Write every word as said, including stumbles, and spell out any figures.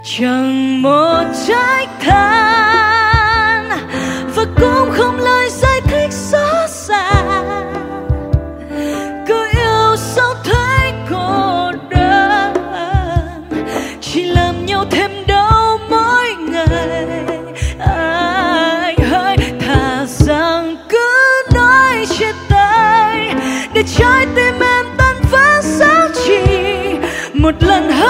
Chẳng một trách than và cũng không lời giải thích rõ ràng, cứ yêu sao thấy cô đơn, chỉ làm nhau thêm đau mỗi ngày. Ai hỡi thà rằng cứ nói chia tay để trái tim em tan vỡ giá trị một lần.